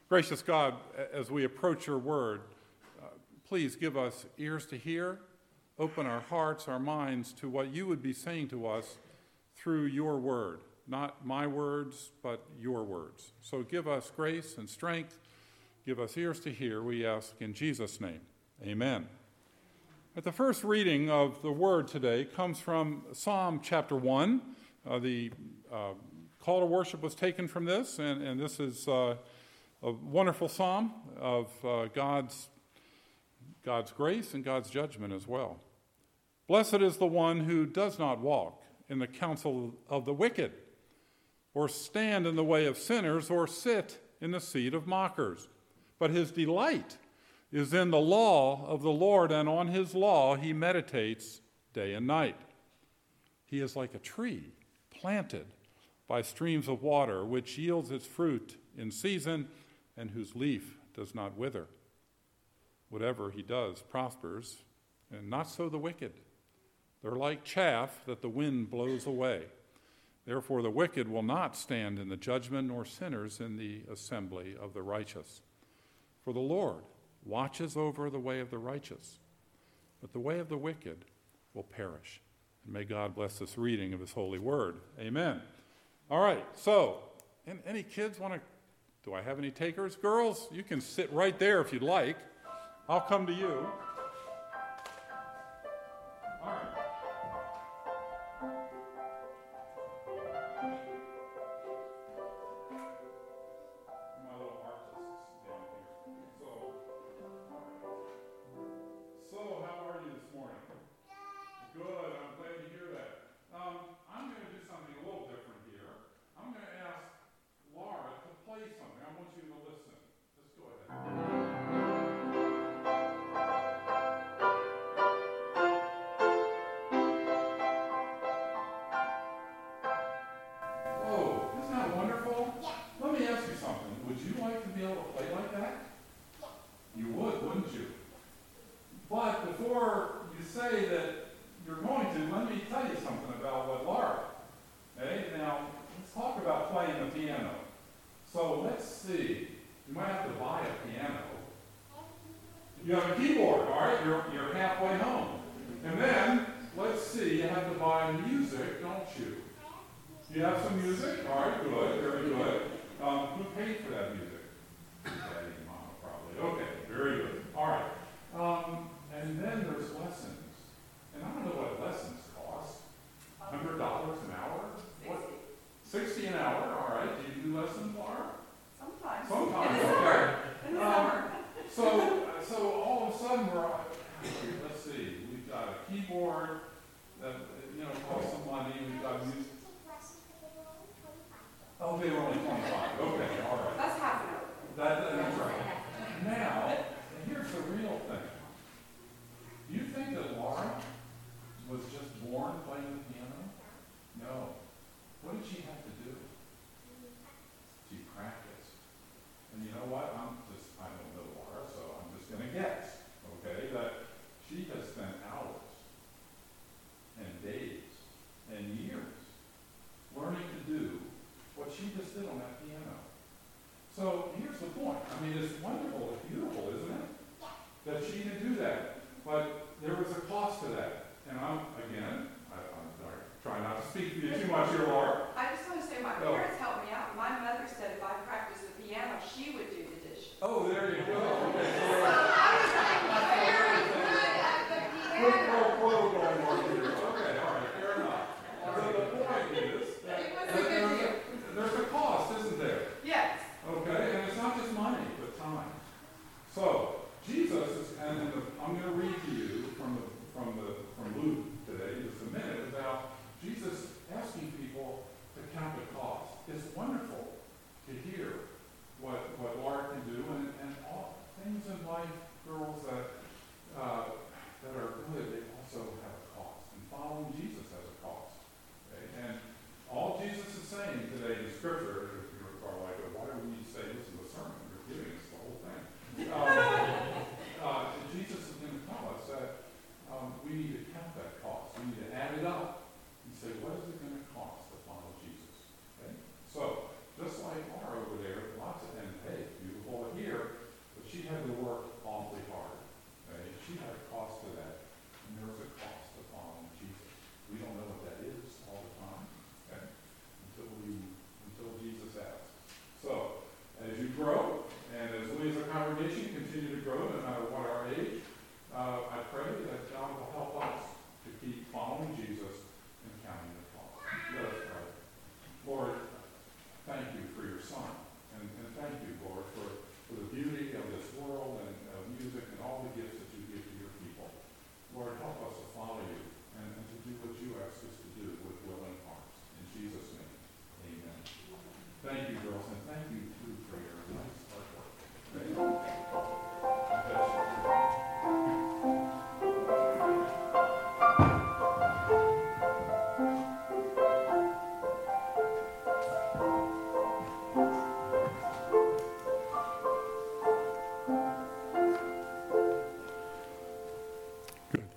Gracious God, as we approach your word, please give us ears to hear, open our hearts, our minds to what you would be saying to us through your word. Not my words, but your words. So give us grace and strength. Give us ears to hear, we ask in Jesus' name. Amen. The first reading of the word today comes from Psalm chapter 1. The call to worship was taken from this, and this is a wonderful psalm of God's grace and God's judgment as well. Blessed is the one who does not walk in the counsel of the wicked, or stand in the way of sinners, or sit in the seat of mockers. But his delight is in the law of the Lord, and on his law he meditates day and night. He is like a tree planted by streams of water, which yields its fruit in season, and whose leaf does not wither. Whatever he does prospers, and not so the wicked. They're like chaff that the wind blows away. Therefore the wicked will not stand in the judgment, nor sinners in the assembly of the righteous. For the Lord watches over the way of the righteous, but the way of the wicked will perish. And may God bless this reading of his holy word. Amen. All right, so, any kids want to, do I have any takers? Girls, you can sit right there if you'd like. I'll come to you. All right. My little artists down here. So how are you this morning? Good, I'm glad to hear that. I'm going to do something a little different here. I'm going to ask Laura to play something. I want you to listen. Just go ahead. Whoa, isn't that wonderful? Yeah. Let me ask you something. Would you like to be able to play like that? Yeah. You would, wouldn't you? But before you say that you're going to, let me tell you something about what Laura. Okay, now let's talk about playing the piano. So let's see. You might have to buy a piano. You have a keyboard, all right? You're halfway home. And then let's see. You have to buy music, don't you? You have some music? All right, good, very good. Who paid for that music? Daddy and Mama, probably. Okay, very good. All right. And then there's lessons. And I don't know what lessons cost. $100 an hour? What? 60 an hour, all right. Do you do lessons, Laura? Sometimes. Sometimes, In the okay. summer. In the summer. So all of a sudden let's see, we've got a keyboard that, costs some money. We've got music. Oh, they were only 25. Okay, all right. That's half an hour. That's right. Now, here's the real thing. Do you think that Laura was just born playing the piano? No. What did she have to do? She practiced. And you know what? I don't know Laura, so I'm just going to guess, okay, that she has spent hours and days and years learning to do what she just did on that piano. So here's the point. I mean, it's wonderful, it's beautiful, isn't it? That she could do that. But there was a cost to that. And I'm trying not to speak to you too much here, Laura. I just want to say my parents helped me out. My mother said if I practiced the piano, she would do the dishes. Oh, there you go. Okay, So I was like very good at the piano. Okay, all right, fair enough. So the point is that It was a good deal. there's a cost, isn't there? Yes. Okay, and it's not just money, but time. So Jesus is, and I'm going to read to you from Luke today, just a minute, about Jesus asking people to count the cost. It's wonderful to hear what Laura can do, and all.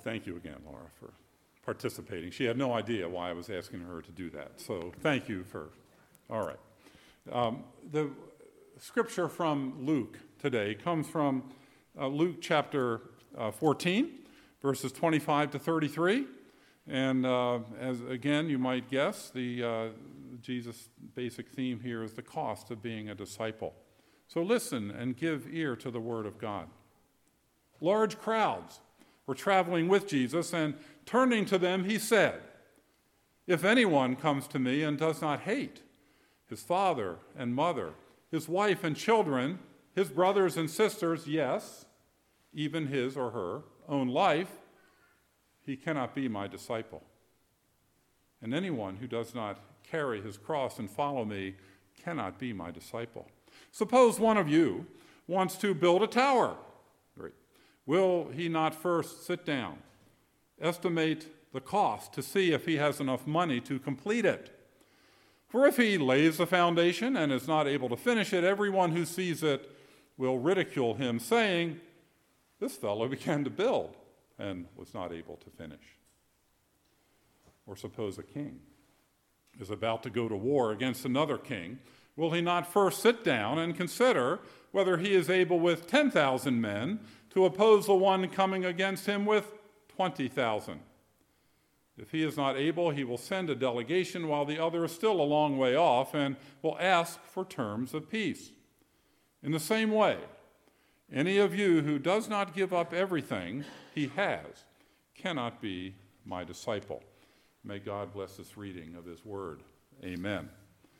Thank you again, Laura, for participating. She had no idea why I was asking her to do that. So thank you for, all right. The scripture from Luke today comes from Luke chapter 14, verses 25 to 33. And as again, you might guess, the Jesus' basic theme here is the cost of being a disciple. So listen and give ear to the word of God. Large crowds were traveling with Jesus, and turning to them, he said, "If anyone comes to me and does not hate his father and mother, his wife and children, his brothers and sisters, yes, even his or her own life, he cannot be my disciple. And anyone who does not carry his cross and follow me cannot be my disciple. Suppose one of you wants to build a tower. Will he not first sit down, estimate the cost to see if he has enough money to complete it? For if he lays the foundation and is not able to finish it, everyone who sees it will ridicule him, saying, 'This fellow began to build and was not able to finish.' Or suppose a king is about to go to war against another king. Will he not first sit down and consider whether he is able with 10,000 men to oppose the one coming against him with 20,000? If he is not able, he will send a delegation while the other is still a long way off and will ask for terms of peace. In the same way, any of you who does not give up everything he has cannot be my disciple." May God bless this reading of his word. Amen.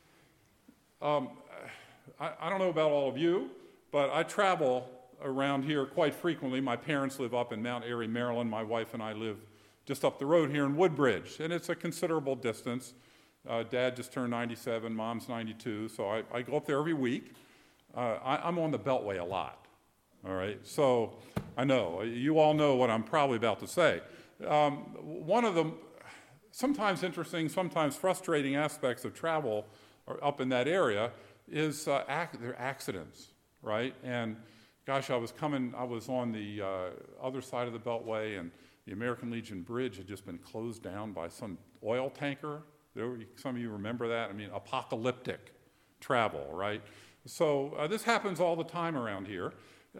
I don't know about all of you, but I travel around here quite frequently. My parents live up in Mount Airy, Maryland. My wife and I live just up the road here in Woodbridge, and it's a considerable distance. Dad just turned 97, Mom's 92, so I go up there every week. I'm on the Beltway a lot, all right? So I know, you all know what I'm probably about to say. One of the sometimes interesting, sometimes frustrating aspects of travel up in that area is there are accidents, right? And gosh, I was on the other side of the Beltway, and the American Legion Bridge had just been closed down by some oil tanker. Some of you remember that? I mean, apocalyptic travel, right? So this happens all the time around here.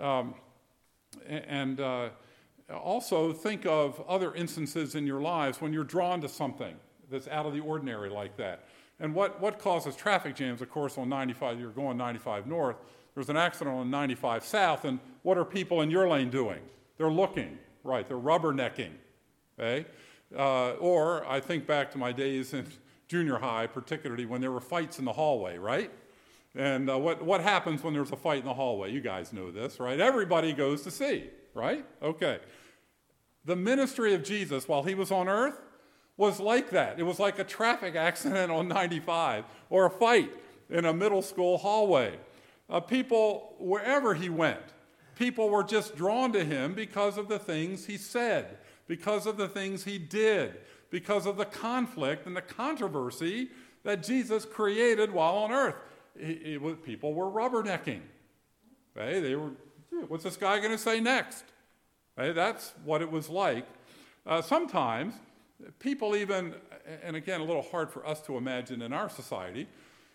Also think of other instances in your lives when you're drawn to something that's out of the ordinary like that. And what causes traffic jams, of course, on 95, you're going 95 north, there's an accident on 95 south, and what are people in your lane doing? They're looking, right, they're rubbernecking, okay? Or I think back to my days in junior high, particularly when there were fights in the hallway, right? And what happens when there's a fight in the hallway? You guys know this, right? Everybody goes to see, right? Okay. The ministry of Jesus while he was on earth was like that. It was like a traffic accident on 95 or a fight in a middle school hallway. People, wherever he went, people were just drawn to him because of the things he said, because of the things he did, because of the conflict and the controversy that Jesus created while on earth. People were rubbernecking. Okay? What's this guy going to say next? Okay? That's what it was like. Sometimes people even, and again, a little hard for us to imagine in our society,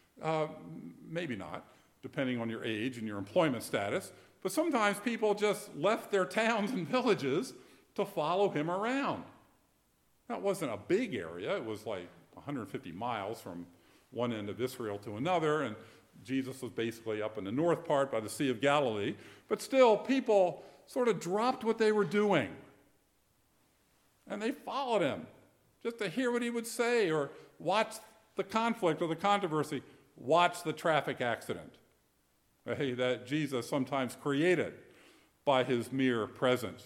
maybe not, depending on your age and your employment status, but sometimes people just left their towns and villages to follow him around. That wasn't a big area. It was like 150 miles from one end of Israel to another, and Jesus was basically up in the north part by the Sea of Galilee. But still, people sort of dropped what they were doing, and they followed him just to hear what he would say or watch the conflict or the controversy, watch the traffic accident that Jesus sometimes created by his mere presence.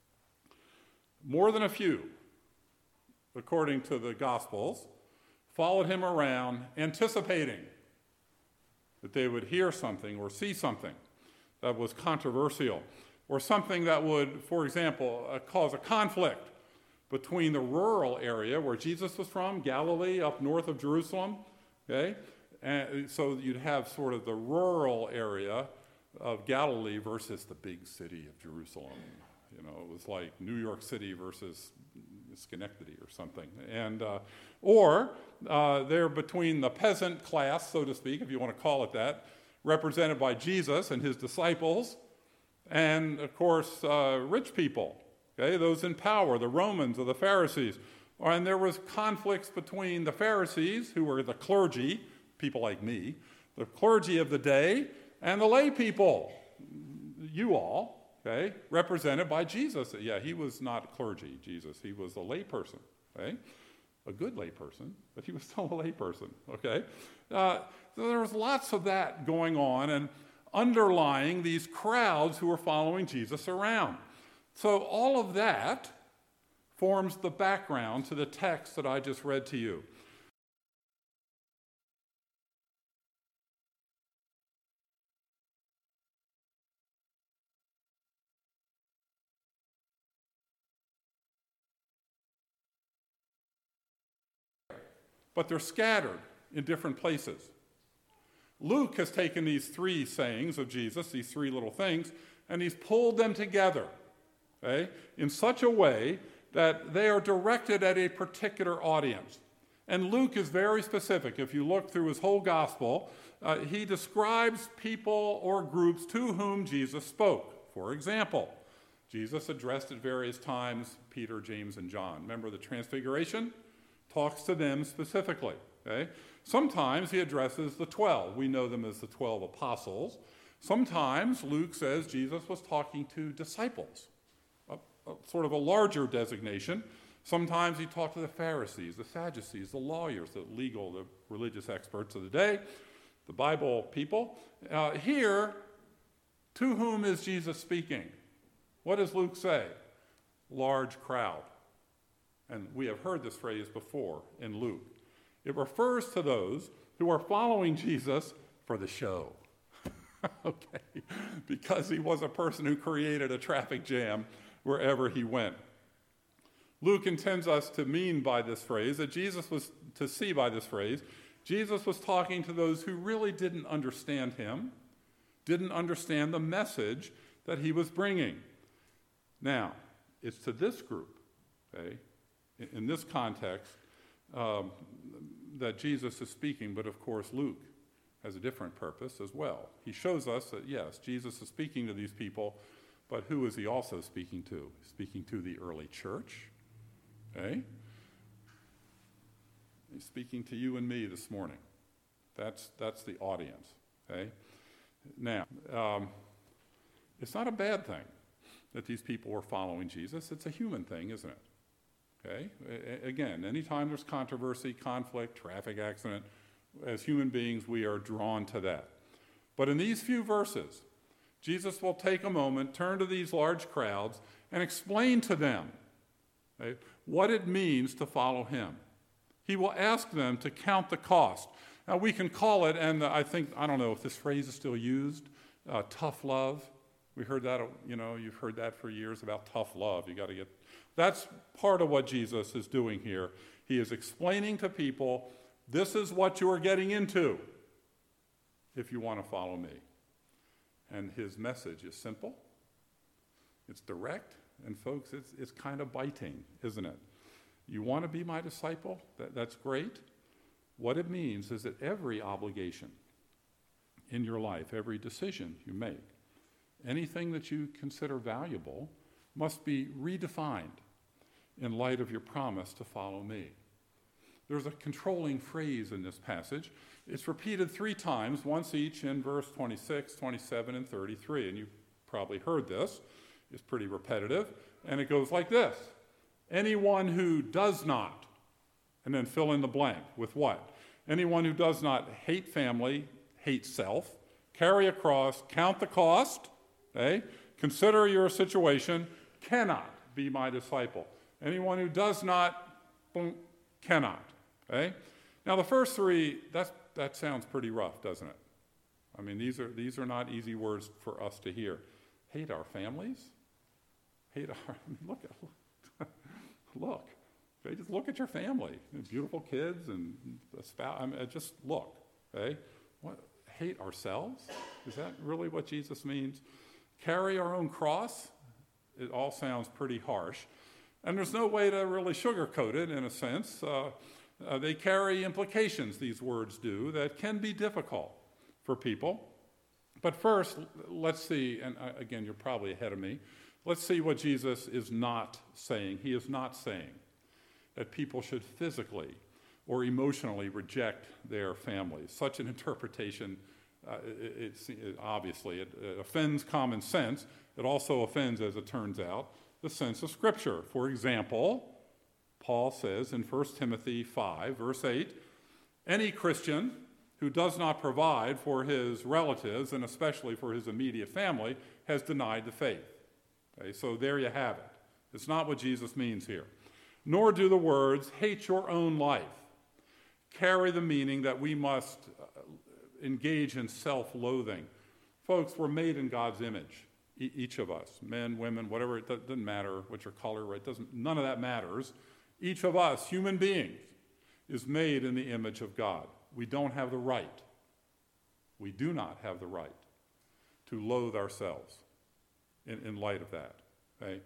More than a few, according to the Gospels, followed him around anticipating that they would hear something or see something that was controversial, or something that would, for example, cause a conflict between the rural area where Jesus was from, Galilee, up north of Jerusalem, okay? And so you'd have sort of the rural area of Galilee versus the big city of Jerusalem, It was like New York City versus Schenectady or something. And or they're between the peasant class, so to speak, if you want to call it that, represented by Jesus and his disciples, and, of course, rich people, okay, those in power, the Romans or the Pharisees. And there was conflicts between the Pharisees, who were the clergy, people like me, the clergy of the day, and the lay people, you all, okay, represented by Jesus. Yeah, he was not clergy, Jesus. He was a lay person, okay? A good lay person, but he was still a lay person, okay? So there was lots of that going on and underlying these crowds who were following Jesus around. So all of that forms the background to the text that I just read to you. But they're scattered in different places. Luke has taken these three sayings of Jesus, these three little things, and he's pulled them together, okay, in such a way that they are directed at a particular audience. And Luke is very specific. If you look through his whole gospel, he describes people or groups to whom Jesus spoke. For example, Jesus addressed at various times Peter, James, and John. Remember the Transfiguration? Talks to them specifically. Okay? Sometimes he addresses the 12. We know them as the 12 apostles. Sometimes Luke says Jesus was talking to disciples, sort of a larger designation. Sometimes he talked to the Pharisees, the Sadducees, the lawyers, the religious experts of the day, the Bible people. Here, to whom is Jesus speaking? What does Luke say? Large crowd. And we have heard this phrase before in Luke. It refers to those who are following Jesus for the show. Okay, because he was a person who created a traffic jam wherever he went. Luke intends us to mean by this phrase that Jesus was talking to those who really didn't understand him, didn't understand the message that he was bringing. Now, it's to this group, okay, in this context, that Jesus is speaking, but of course Luke has a different purpose as well. He shows us that, yes, Jesus is speaking to these people, but who is he also speaking to? He's speaking to the early church, okay? He's speaking to you and me this morning. That's the audience, okay? Now, it's not a bad thing that these people were following Jesus. It's a human thing, isn't it? Okay? Again, anytime there's controversy, conflict, traffic accident, as human beings, we are drawn to that. But in these few verses, Jesus will take a moment, turn to these large crowds, and explain to them, okay, what it means to follow him. He will ask them to count the cost. Now, we can call it, and I don't know if this phrase is still used, tough love. We heard that, you've heard that for years about tough love. That's part of what Jesus is doing here. He is explaining to people, this is what you are getting into if you want to follow me. And his message is simple, it's direct, and folks, it's kind of biting, isn't it? You want to be my disciple? That's great. What it means is that every obligation in your life, every decision you make, anything that you consider valuable must be redefined in light of your promise to follow me. There's a controlling phrase in this passage. It's repeated 3 times, once each in verse 26, 27, and 33. And you've probably heard this. It's pretty repetitive. And it goes like this. Anyone who does not, and then fill in the blank with what? Anyone who does not hate family, hate self, carry a cross, count the cost, okay? Consider your situation, cannot be my disciple. Anyone who does not, cannot. Okay? Now the first 3, that sounds pretty rough, doesn't it? I mean, these are not easy words for us to hear. Hate our families? Look. Okay, just look at your family. Beautiful kids and a spouse. I mean, just look. Okay? What? Hate ourselves? Is that really what Jesus means? Carry our own cross? It all sounds pretty harsh. And there's no way to really sugarcoat it, in a sense. They carry implications, these words do, that can be difficult for people. But first, let's see, and again, you're probably ahead of me, let's see what Jesus is not saying. He is not saying that people should physically or emotionally reject their families. Such an interpretation, obviously, it offends common sense. It also offends, as it turns out, the sense of Scripture. For example, Paul says in 1 Timothy 5, verse 8, any Christian who does not provide for his relatives, and especially for his immediate family, has denied the faith. Okay, so there you have it. It's not what Jesus means here. Nor do the words, hate your own life, carry the meaning that we must engage in self-loathing. Folks, we're made in God's image, each of us, men, women, whatever, it doesn't matter what your color, right? None of that matters. Each of us, human beings, is made in the image of God. We don't have the right. We do not have the right to loathe ourselves in light of that. Okay?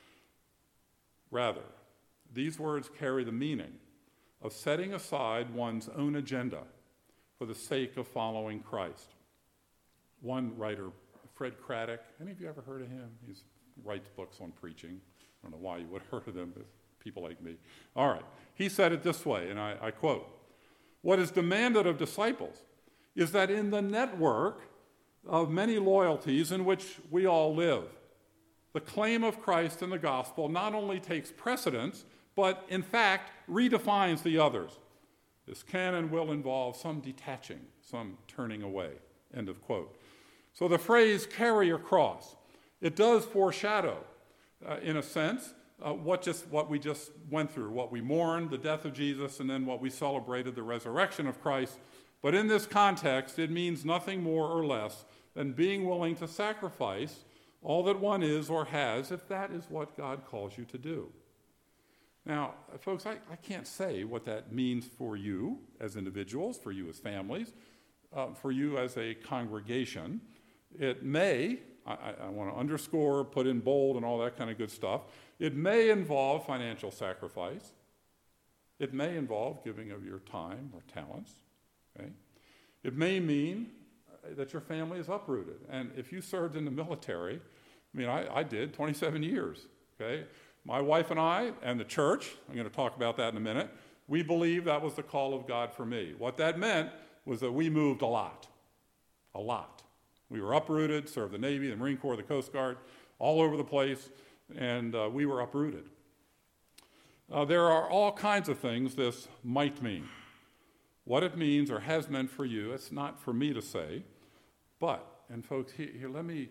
Rather, these words carry the meaning of setting aside one's own agenda for the sake of following Christ. One writer, Fred Craddock, any of you ever heard of him? He writes books on preaching. I don't know why you would have heard of them, but people like me. All right. He said it this way, and I quote, what is demanded of disciples is that in the network of many loyalties in which we all live, the claim of Christ and the gospel not only takes precedence, but in fact redefines the others. This can and will involve some detaching, some turning away, end of quote. So the phrase carry your cross, it does foreshadow, in a sense, what we just went through, what we mourned, the death of Jesus, and then what we celebrated, the resurrection of Christ. But in this context, it means nothing more or less than being willing to sacrifice all that one is or has, if that is what God calls you to do. Now, folks, I can't say what that means for you as individuals, for you as families, for you as a congregation. It may, I want to underscore, put in bold and all that kind of good stuff, it may involve financial sacrifice. It may involve giving of your time or talents. Okay? It may mean that your family is uprooted. And if you served in the military, I did 27 years. Okay? My wife and I and the church, I'm going to talk about that in a minute, we believe that was the call of God for me. What that meant was that we moved a lot. A lot. We were uprooted, served the Navy, the Marine Corps, the Coast Guard, all over the place, and we were uprooted. There are all kinds of things this might mean. What it means or has meant for you, it's not for me to say, but, and folks, here let me,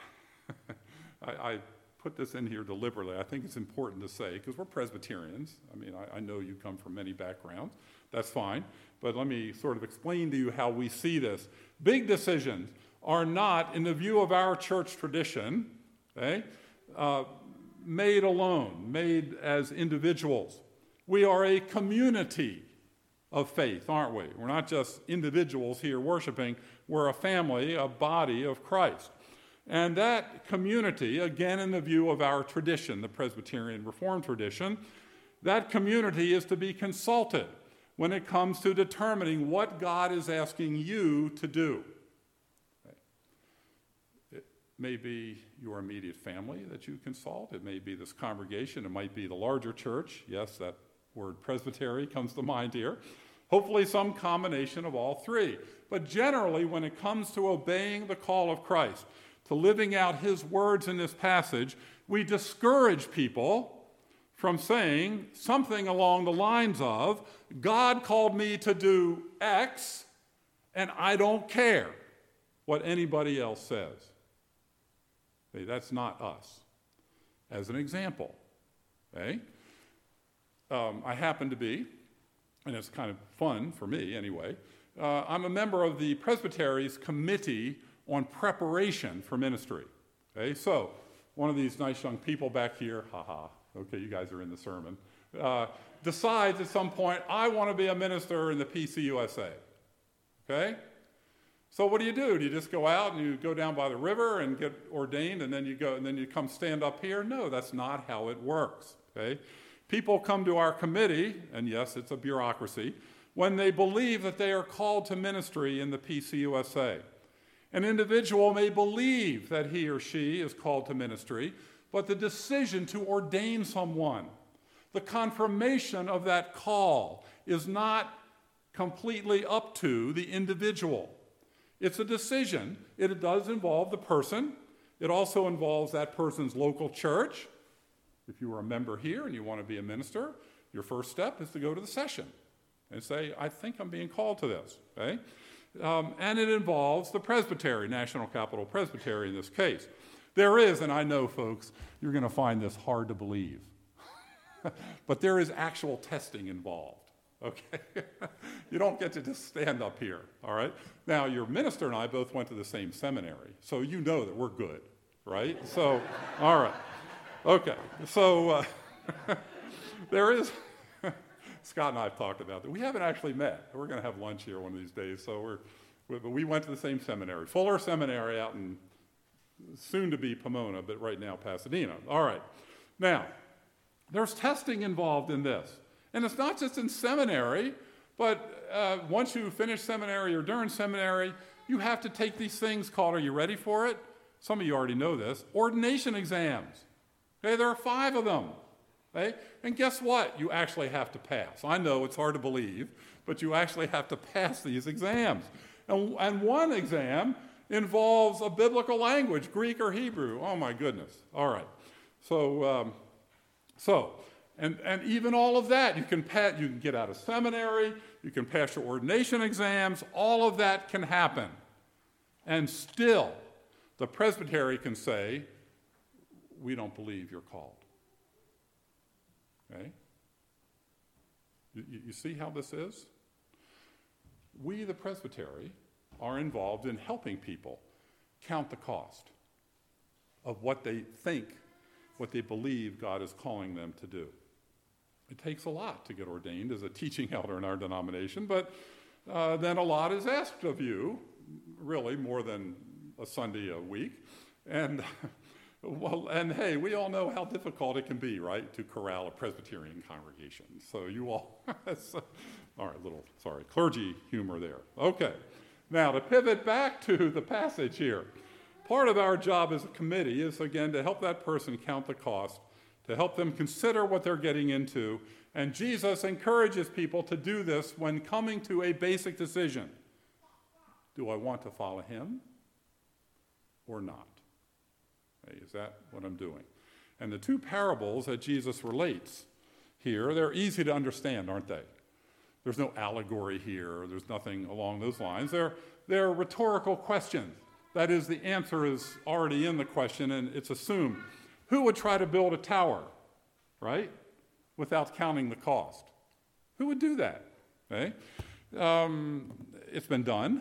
I put this in here deliberately. I think it's important to say, because we're Presbyterians. I know you come from many backgrounds. That's fine. But let me sort of explain to you how we see this. Big decisions are not, in the view of our church tradition, okay, made alone, made as individuals. We are a community of faith, aren't we? We're not just individuals here worshiping. We're a family, a body of Christ. And that community, again in the view of our tradition, the Presbyterian Reformed tradition, that community is to be consulted when it comes to determining what God is asking you to do. It may be your immediate family that you consult. It may be this congregation. It might be the larger church. Yes, that word presbytery comes to mind here. Hopefully some combination of all three. But generally, when it comes to obeying the call of Christ, to living out his words in this passage, we discourage people from saying something along the lines of, God called me to do X, and I don't care what anybody else says. Okay, that's not us. As an example, okay? I happen to be, and it's kind of fun for me anyway, I'm a member of the Presbytery's Committee on Preparation for Ministry. Okay, so one of these nice young people back here, okay, you guys are in the sermon, decides at some point, I want to be a minister in the PCUSA. Okay? So what do? Do you just go out and you go down by the river and get ordained and then you come stand up here? No, that's not how it works, okay? People come to our committee, and yes, it's a bureaucracy, when they believe that they are called to ministry in the PCUSA. An individual may believe that he or she is called to ministry, but the decision to ordain someone, the confirmation of that call, is not completely up to the individual. It's a decision. It does involve the person. It also involves that person's local church. If you are a member here and you want to be a minister, your first step is to go to the session and say, I think I'm being called to this. Okay? And it involves the presbytery, National Capital Presbytery in this case. There is, and I know, folks, you're going to find this hard to believe, but there is actual testing involved. Okay? You don't get to just stand up here, all right? Now, your minister and I both went to the same seminary, so you know that we're good, right? So, all right. Okay, so there is, Scott and I have talked about that. We haven't actually met. We're going to have lunch here one of these days, so we went to the same seminary, Fuller Seminary out in soon-to-be Pomona, but right now Pasadena. All right. Now, there's testing involved in this. And it's not just in seminary, but once you finish seminary or during seminary, you have to take these things called, are you ready for it? Some of you already know this, ordination exams. Okay, there are 5 of them. Okay? And guess what? You actually have to pass. I know it's hard to believe, but you actually have to pass these exams. And one exam involves a biblical language, Greek or Hebrew. Oh my goodness. All right. And even all of that, you can get out of seminary, you can pass your ordination exams, all of that can happen. And still, the presbytery can say, we don't believe you're called. Okay? You see how this is? We, the presbytery, are involved in helping people count the cost of what they think, what they believe God is calling them to do. It takes a lot to get ordained as a teaching elder in our denomination, but then a lot is asked of you, really more than a Sunday a week. And hey, we all know how difficult it can be, right, to corral a Presbyterian congregation. So you all, all right, clergy humor there. Okay, now to pivot back to the passage here. Part of our job as a committee is, again, to help that person count the cost, to help them consider what they're getting into. And Jesus encourages people to do this when coming to a basic decision. Do I want to follow him or not? Hey, is that what I'm doing? And the 2 parables that Jesus relates here, they're easy to understand, aren't they? There's no allegory here. There's nothing along those lines. They're rhetorical questions. That is, the answer is already in the question, and it's assumed. Who would try to build a tower, right, without counting the cost? Who would do that? Okay? It's been done.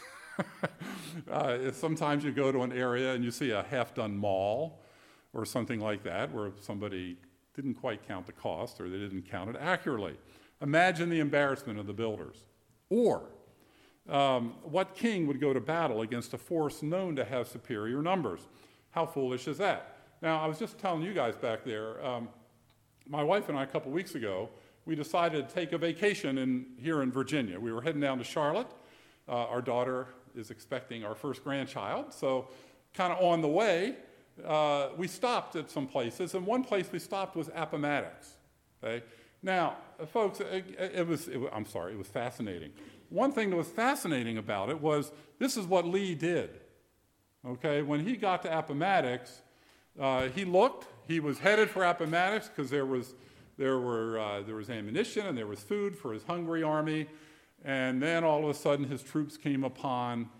Sometimes you go to an area and you see a half-done mall or something like that where somebody didn't quite count the cost or they didn't count it accurately. Imagine the embarrassment of the builders. Or what king would go to battle against a force known to have superior numbers? How foolish is that? Now, I was just telling you guys back there, my wife and I, a couple weeks ago, we decided to take a vacation here in Virginia. We were heading down to Charlotte. Our daughter is expecting our first grandchild. So kind of on the way, we stopped at some places, and one place we stopped was Appomattox. Okay? Now, folks, it was fascinating. One thing that was fascinating about it was this is what Lee did. Okay? When he got to Appomattox, he looked. He was headed for Appomattox because there was ammunition and there was food for his hungry army. And then all of a sudden, his troops came upon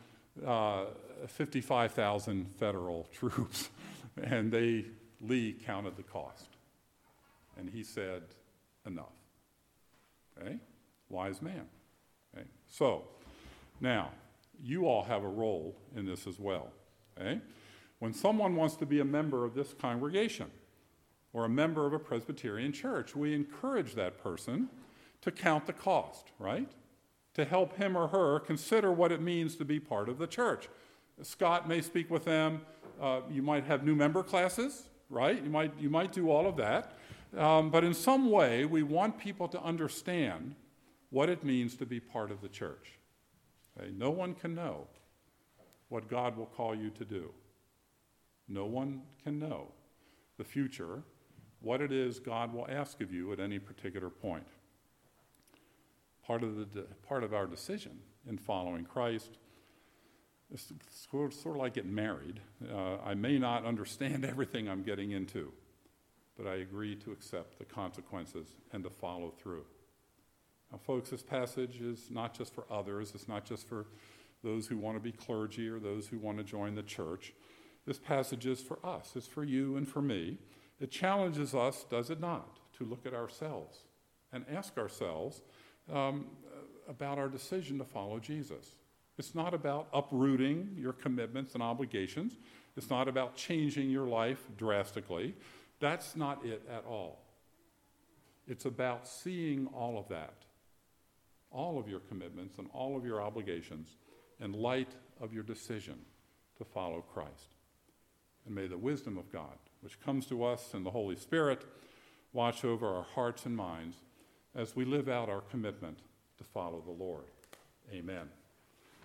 55,000 federal troops, and Lee counted the cost. And he said, enough. Okay? Wise man. Okay? So, now, you all have a role in this as well. Okay? When someone wants to be a member of this congregation or a member of a Presbyterian church, we encourage that person to count the cost, right? to help him or her consider what it means to be part of the church. Scott may speak with them. You might have new member classes, right? You might do all of that. But in some way, we want people to understand what it means to be part of the church. Okay? No one can know what God will call you to do. No one can know the future, what it is God will ask of you at any particular point. Part of our decision in following Christ is sort of like getting married. I may not understand everything I'm getting into, but I agree to accept the consequences and to follow through. Now, folks, this passage is not just for others. It's not just for those who want to be clergy or those who want to join the church. This passage is for us. It's for you and for me. It challenges us, does it not, to look at ourselves and ask ourselves about our decision to follow Jesus. It's not about uprooting your commitments and obligations. It's not about changing your life drastically. That's not it at all. It's about seeing all of that, all of your commitments and all of your obligations in light of your decision to follow Christ. And may the wisdom of God, which comes to us in the Holy Spirit, watch over our hearts and minds as we live out our commitment to follow the Lord. Amen.